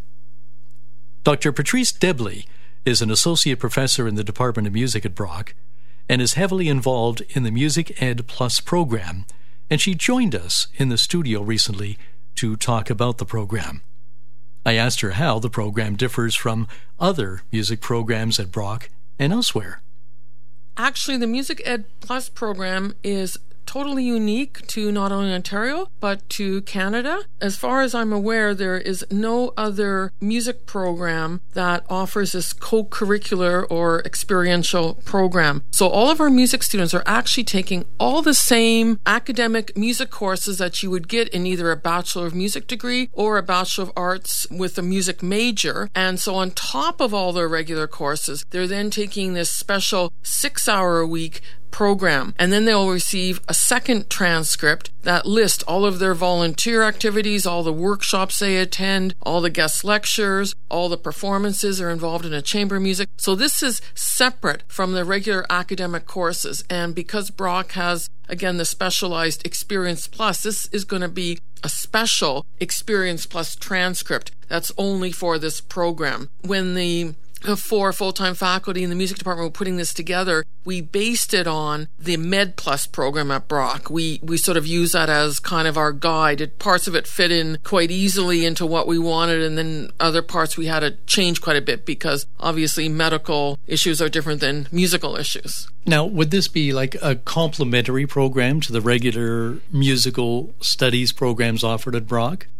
Doctor Patrice Debley is an associate professor in the Department of Music at Brock and is heavily involved in the Music Ed Plus program, and she joined us in the studio recently to talk about the program. I asked her how the program differs from other music programs at Brock and elsewhere. Actually, the Music Ed Plus program is totally unique to not only Ontario, but to Canada. As far as I'm aware, there is no other music program that offers this co-curricular or experiential program. So all of our music students are actually taking all the same academic music courses that you would get in either a Bachelor of Music degree or a Bachelor of Arts with a music major. And so on top of all their regular courses, they're then taking this special six-hour-a-week program, and then they'll receive a second transcript that lists all of their volunteer activities, all the workshops they attend, all the guest lectures, all the performances are involved in a chamber music. So this is separate from the regular academic courses, and because Brock has, again, the specialized Experience Plus, this is going to be a special Experience Plus transcript that's only for this program. When the four full-time faculty in the music department were putting this together, we based it on the Med Plus program at Brock. We we sort of use that as kind of our guide. It, parts of it fit in quite easily into what we wanted, and then other parts we had to change quite a bit because obviously medical issues are different than musical issues. Now, would this be like a complementary program to the regular musical studies programs offered at Brock?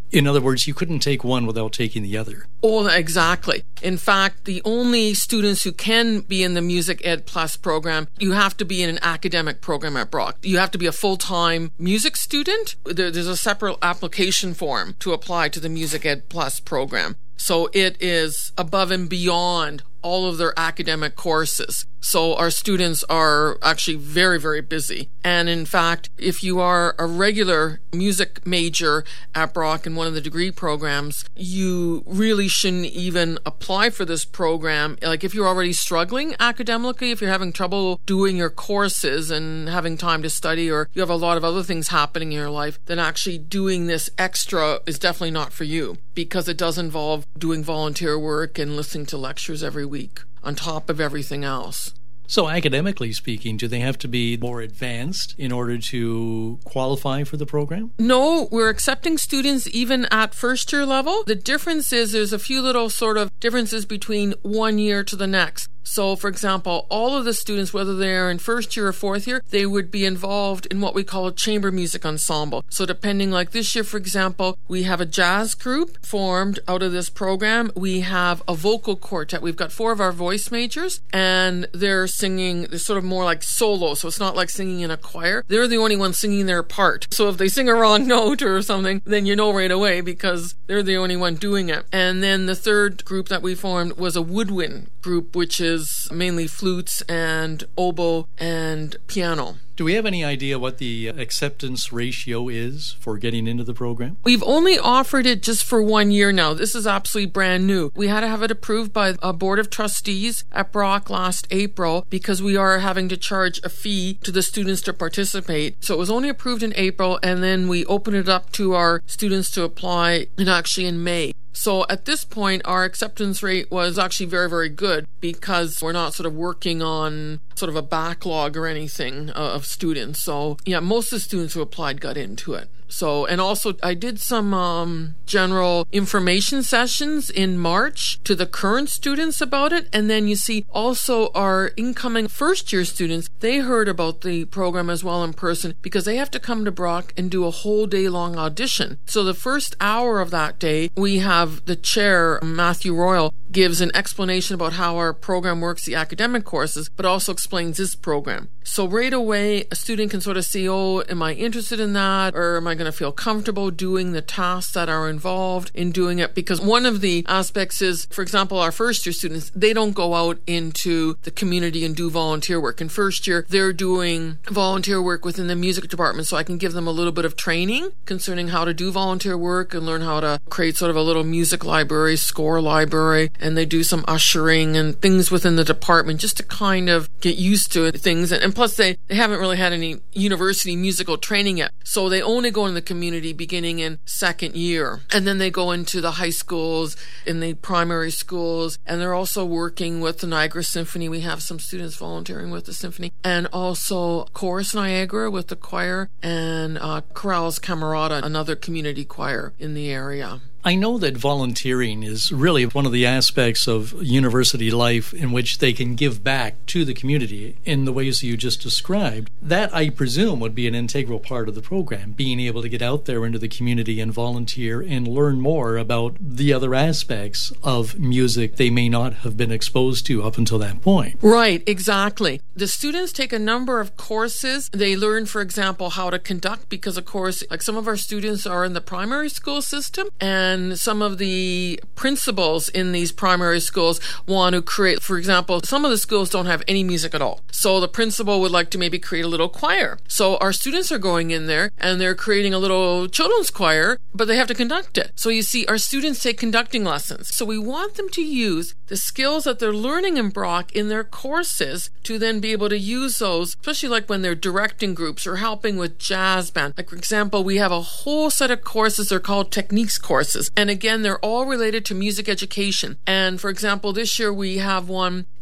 In other words, you couldn't take one without taking the other. Oh, exactly. In fact, the only students who can be in the Music Ed Plus program, you have to be in an academic program at Brock. You have to be a full-time music student. There, there's a separate application form to apply to the Music Ed Plus program. So it is above and beyond all of their academic courses. So our students are actually very, very busy. And in fact, if you are a regular music major at Brock in one of the degree programs, you really shouldn't even apply for this program. Like if you're already struggling academically, if you're having trouble doing your courses and having time to study, or you have a lot of other things happening in your life, then actually doing this extra is definitely not for you, because it does involve doing volunteer work and listening to lectures every week on top of everything else. So academically speaking, do they have to be more advanced in order to qualify for the program? No, we're accepting students even at first year level. The difference is there's a few little sort of differences between one year to the next. So, for example, all of the students, whether they're in first year or fourth year, they would be involved in what we call a chamber music ensemble. So depending, like this year, for example, we have a jazz group formed out of this program. We have a vocal quartet. We've got four of our voice majors, and they're singing, they're sort of more like solo. So it's not like singing in a choir. They're the only ones singing their part. So if they sing a wrong note or something, then you know right away because they're the only one doing it. And then the third group that we formed was a woodwind group, which is mainly flutes and oboe and piano. Do we have any idea what the acceptance ratio is for getting into the program? We've only offered it just for one year now. This is absolutely brand new. We had to have it approved by a board of trustees at Brock last April because we are having to charge a fee to the students to participate. So it was only approved in April, and then we opened it up to our students to apply in actually in May. So at this point, our acceptance rate was actually very, very good because we're not sort of working on sort of a backlog or anything of students. So yeah, most of the students who applied got into it. So, and also I did some um, general information sessions in March to the current students about it. And then you see also our incoming first year students, they heard about the program as well in person because they have to come to Brock and do a whole day long audition. So the first hour of that day, we have the chair, Matthew Royal, gives an explanation about how our program works, the academic courses, but also explains this program. So right away, a student can sort of see, oh, am I interested in that? Or am I going to feel comfortable doing the tasks that are involved in doing it? Because one of the aspects is, for example, our first year students, they don't go out into the community and do volunteer work. In first year, they're doing volunteer work within the music department. So I can give them a little bit of training concerning how to do volunteer work and learn how to create sort of a little music library, score library, and they do some ushering and things within the department just to kind of get used to it, things. And, and plus, they, they haven't really had any university musical training yet. So they only go in the community beginning in second year. And then they go into the high schools, in the primary schools, and they're also working with the Niagara Symphony. We have some students volunteering with the symphony. And also Chorus Niagara with the choir, and uh, Chorales Camerata, another community choir in the area. I know that volunteering is really one of the aspects of university life in which they can give back to the community in the ways you just described. That, I presume, would be an integral part of the program, being able to get out there into the community and volunteer and learn more about the other aspects of music they may not have been exposed to up until that point. Right, exactly. The students take a number of courses. They learn, for example, how to conduct, because, of course, like some of our students are in the primary school system, and And some of the principals in these primary schools want to create, for example, some of the schools don't have any music at all. So the principal would like to maybe create a little choir. So our students are going in there and they're creating a little children's choir, but they have to conduct it. So you see, our students take conducting lessons. So we want them to use the skills that they're learning in Brock in their courses to then be able to use those, especially like when they're directing groups or helping with jazz band. Like, for example, we have a whole set of courses. They're called techniques courses. And again, they're all related to music education. And for example, this year we have one,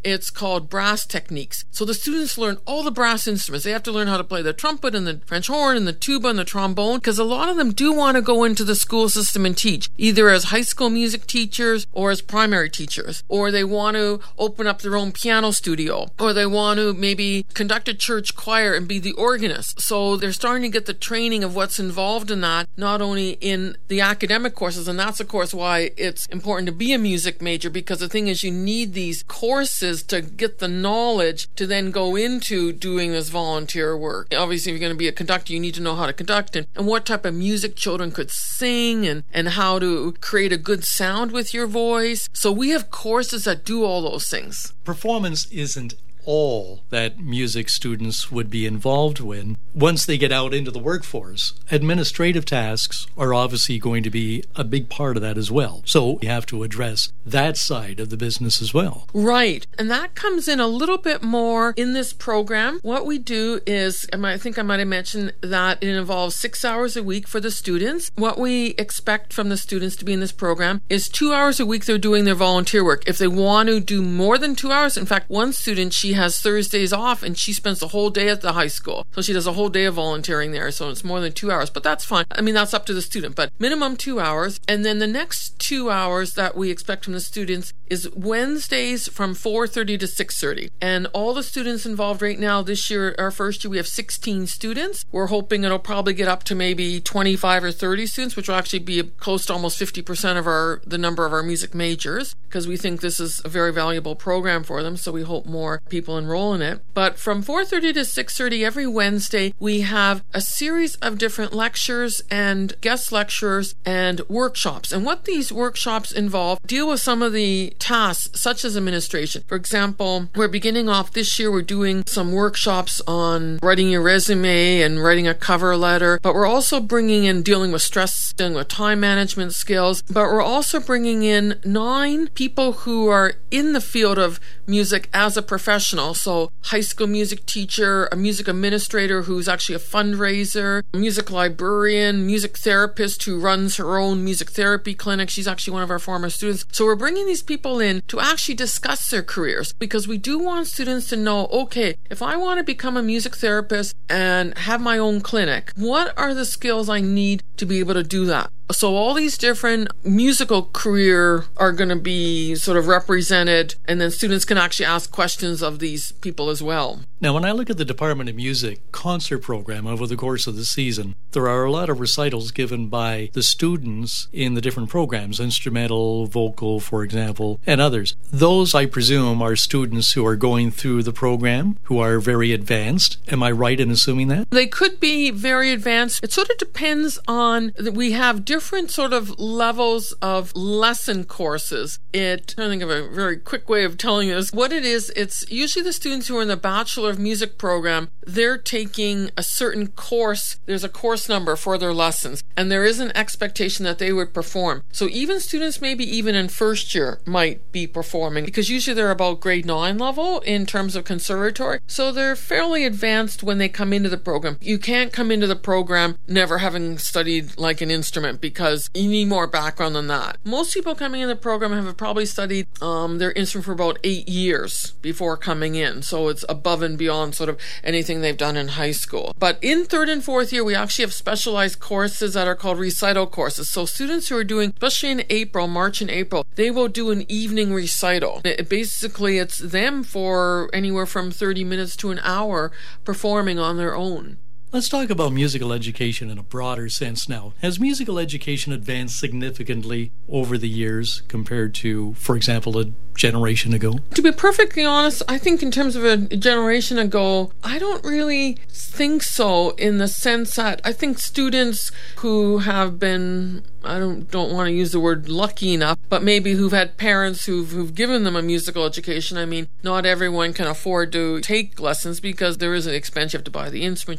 it's called brass techniques. So the students learn all the brass instruments. They have to learn how to play the trumpet and the French horn and the tuba and the trombone, because a lot of them do want to go into the school system and teach, either as high school music teachers or as primary teachers, or they want to open up their own piano studio, or they want to maybe conduct a church choir and be the organist. So they're starting to get the training of what's involved in that, not only in the academic courses, and that's of course why it's important to be a music major, because the thing is you need these courses to get the knowledge to then go into doing this volunteer work. Obviously, if you're going to be a conductor, you need to know how to conduct and, and what type of music children could sing and, and how to create a good sound with your voice. So we have courses that do all those things. Performance isn't all that music students would be involved in once they get out into the workforce. Administrative tasks are obviously going to be a big part of that as well. So you have to address that side of the business as well. Right. And that comes in a little bit more in this program. What we do is, I think I might have mentioned that it involves six hours a week for the students. What we expect from the students to be in this program is two hours a week they're doing their volunteer work. If they want to do more than two hours, in fact, one student, she has Thursdays off and she spends the whole day at the high school. So she does a whole day of volunteering there. So it's more than two hours, but that's fine. I mean, that's up to the student, but minimum two hours. And then the next two hours that we expect from the students is Wednesdays from four thirty to six thirty. And all the students involved right now, this year, our first year, we have sixteen students. We're hoping it'll probably get up to maybe twenty-five or thirty students, which will actually be close to almost fifty percent of our the number of our music majors, because we think this is a very valuable program for them. So we hope more people enroll in it. But from four thirty to six thirty every Wednesday, we have a series of different lectures and guest lecturers and workshops. And what these workshops involve deal with some of the tasks such as administration. For example, we're beginning off this year, we're doing some workshops on writing your resume and writing a cover letter, but we're also bringing in dealing with stress, dealing with time management skills, but we're also bringing in nine people who are in the field of music as a professional. So high school music teacher, a music administrator who's actually a fundraiser, a music librarian, music therapist who runs her own music therapy clinic. She's actually one of our former students. So we're bringing these people in to actually discuss their careers, because we do want students to know, okay, if I want to become a music therapist and have my own clinic, what are the skills I need to be able to do that? So all these different musical career are going to be sort of represented, and then students can actually ask questions of these people as well. Now, when I look at the Department of Music concert program over the course of the season, there are a lot of recitals given by the students in the different programs, instrumental, vocal, for example, and others. Those, I presume, are students who are going through the program, who are very advanced. Am I right in assuming that? They could be very advanced. It sort of depends on, we have different sort of levels of lesson courses. It, I think of a very quick way of telling you this. What it is, it's usually the students who are in the Bachelor of Music program, they're taking a certain course. There's a course number for their lessons, and there is an expectation that they would perform. So even students maybe even in first year might be performing, because usually they're about grade nine level in terms of conservatory. So they're fairly advanced when they come into the program. You can't come into the program never having studied like an instrument, because you need more background than that. Most people coming in the program have probably studied um, their instrument for about eight years before coming in. So it's above and beyond sort of anything they've done in high school. But in third and fourth year, we actually have specialized courses that are called recital courses. So students who are doing, especially in April, March and April, they will do an evening recital. It, basically, it's them for anywhere from thirty minutes to an hour performing on their own. Let's talk about musical education in a broader sense now. Has musical education advanced significantly over the years compared to, for example, a generation ago? To be perfectly honest, I think in terms of a generation ago, I don't really think so, in the sense that I think students who have been, I don't don't want to use the word lucky enough, but maybe who've had parents who've, who've given them a musical education. I mean, not everyone can afford to take lessons because there is an expense. You have to buy the instrument, you have to pay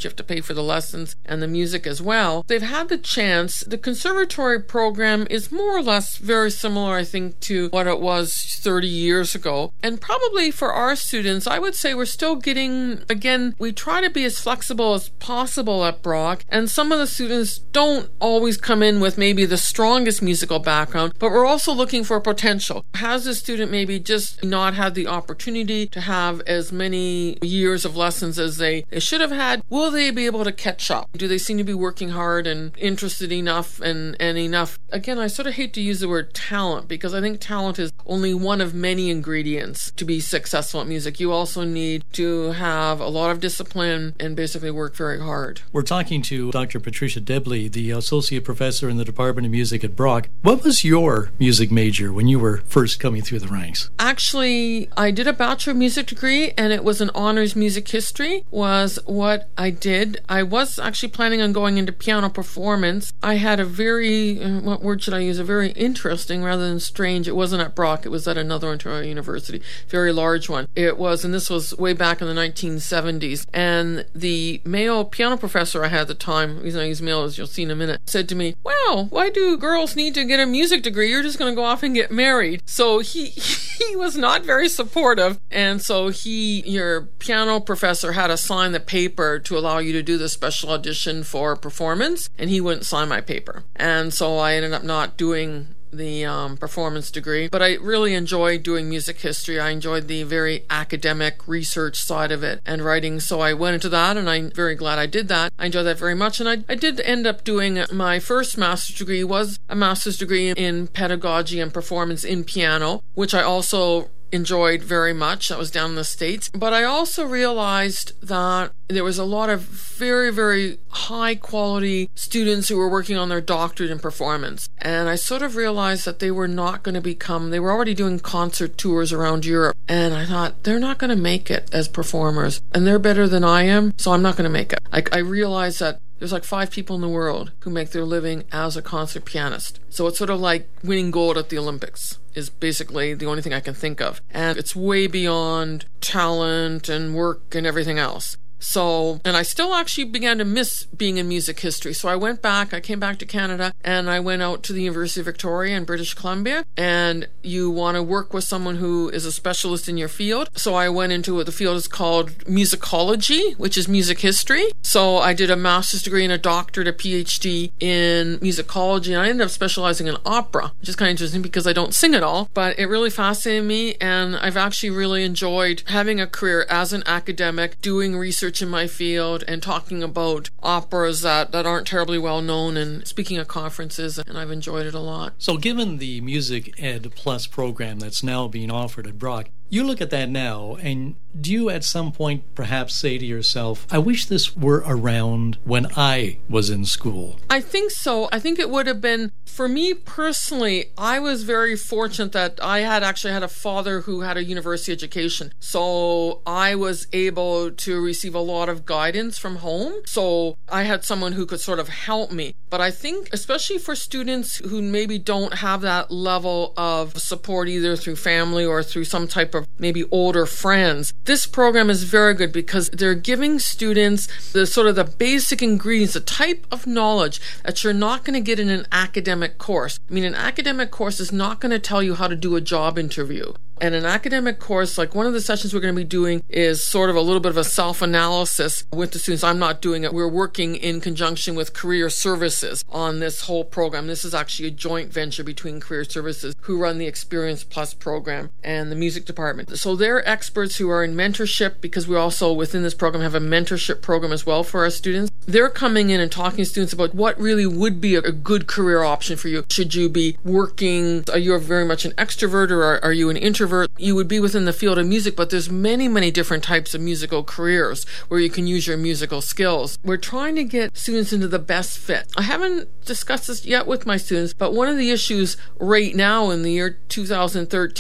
for the lessons and the music as well. They've had the chance. The conservatory program is more or less very similar, I think, to what it was thirty years ago. And probably for our students, I would say we're still getting, again, we try to be as flexible as possible at Brock, and some of the students don't always come in with maybe the strongest musical background, but we're also looking for potential. Has the student maybe just not had the opportunity to have as many years of lessons as they, they should have had? Will they be able to catch up? Do they seem to be working hard and interested enough and, and enough? Again, I sort of hate to use the word talent, because I think talent is only one of many ingredients to be successful at music. You also need to have a lot of discipline and basically work very hard. We're talking to Doctor Patricia Debley, the Associate Professor in the Department of Music at Brock. What was your music major when you were first coming through the ranks? Actually, I did a Bachelor of Music degree, and it was an honors music history was what I did. I was actually planning on going into piano performance. I had a very, uh, what word should I use, a very interesting rather than strange, it wasn't at Brock, it was at another Ontario university, very large one. It was, and this was way back in the nineteen seventies, and the male piano professor I had at the time, the reason I use male as you'll see in a minute, said to me, well, why do girls need to get a music degree? You're just going to go off and get married. So he he was not very supportive, and so he, your piano professor had to sign the paper to allow you to do the special audition for performance, and he wouldn't sign my paper. And so I ended up not doing the um, performance degree, but I really enjoyed doing music history. I enjoyed the very academic research side of it and writing, so I went into that, and I'm very glad I did that. I enjoyed that very much, and I, I did end up doing my first master's degree was a master's degree in pedagogy and performance in piano, which I also enjoyed very much. That was down in the States. But I also realized that there was a lot of very, very high quality students who were working on their doctorate in performance. And I sort of realized that they were not going to become, they were already doing concert tours around Europe. And I thought, they're not going to make it as performers. And they're better than I am, so I'm not going to make it. I, I realized that there's like five people in the world who make their living as a concert pianist. So it's sort of like winning gold at the Olympics is basically the only thing I can think of. And it's way beyond talent and work and everything else. So, and I still actually began to miss being in music history. So I went back, I came back to Canada, and I went out to the University of Victoria in British Columbia, and you want to work with someone who is a specialist in your field. So I went into what the field is called musicology, which is music history. So I did a master's degree and a doctorate, a PhD in musicology, and I ended up specializing in opera, which is kind of interesting because I don't sing at all, but it really fascinated me, and I've actually really enjoyed having a career as an academic, doing research in my field and talking about operas that, that aren't terribly well known and speaking at conferences, and I've enjoyed it a lot. So given the Music Ed Plus program that's now being offered at Brock, you look at that now, and do you at some point perhaps say to yourself, I wish this were around when I was in school? I think so. I think it would have been, for me personally, I was very fortunate that I had actually had a father who had a university education. So I was able to receive a lot of guidance from home. So I had someone who could sort of help me. But I think, especially for students who maybe don't have that level of support either through family or through some type of maybe older friends, this program is very good because they're giving students the sort of the basic ingredients, the type of knowledge that you're not going to get in an academic course. I mean, an academic course is not going to tell you how to do a job interview. And an academic course, like one of the sessions we're going to be doing is sort of a little bit of a self-analysis with the students. I'm not doing it. We're working in conjunction with Career Services on this whole program. This is actually a joint venture between Career Services, who run the Experience Plus program, and the music department. So they're experts who are in mentorship, because we also within this program have a mentorship program as well for our students. They're coming in and talking to students about what really would be a good career option for you. Should you be working? Are you very much an extrovert, or are, are you an introvert? You would be within the field of music, but there's many, many different types of musical careers where you can use your musical skills. We're trying to get students into the best fit. I haven't discussed this yet with my students, but one of the issues right now in the year two thousand thirteen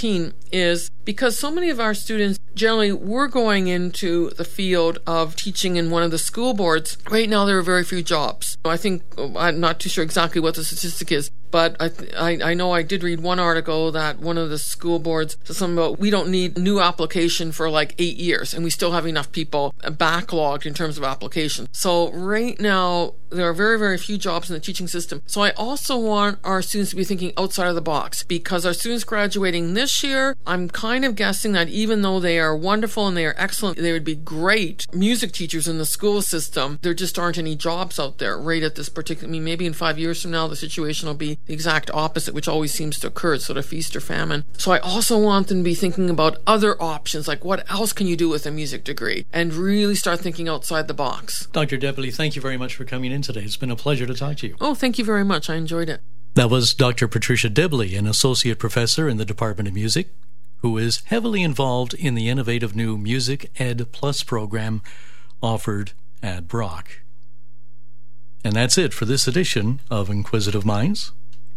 is because so many of our students, generally, we're going into the field of teaching in one of the school boards. Right now, there are very few jobs. I think, I'm not too sure exactly what the statistic is, but I, I I know I did read one article that one of the school boards said something about we don't need new application for like eight years, and we still have enough people backlogged in terms of applications. So right now, there are very, very few jobs in the teaching system. So I also want our students to be thinking outside of the box, because our students graduating this year, I'm kind of guessing that even though they are wonderful and they are excellent, they would be great music teachers in the school system, there just aren't any jobs out there right at this particular, I mean, maybe in five years from now, the situation will be the exact opposite, which always seems to occur. It's sort of feast or famine. So I also want them to be thinking about other options, like what else can you do with a music degree, and really start thinking outside the box. Doctor Debley, thank you very much for coming in today. It's been a pleasure to talk to you. Oh, thank you very much. I enjoyed it. That was Doctor Patricia Debley, an associate professor in the Department of Music, who is heavily involved in the innovative new Music Ed Plus program offered at Brock. And that's it for this edition of Inquisitive Minds.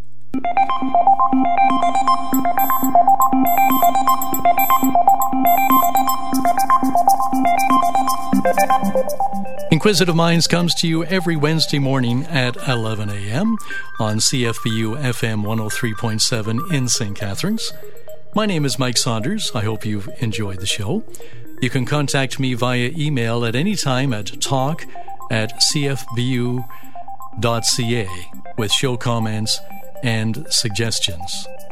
Inquisitive Minds comes to you every Wednesday morning at eleven a.m. on C F B U F M one oh three point seven in Saint Catharines. My name is Mike Saunders. I hope you've enjoyed the show. You can contact me via email at any time at talk at c f b u dot c a with show comments and suggestions.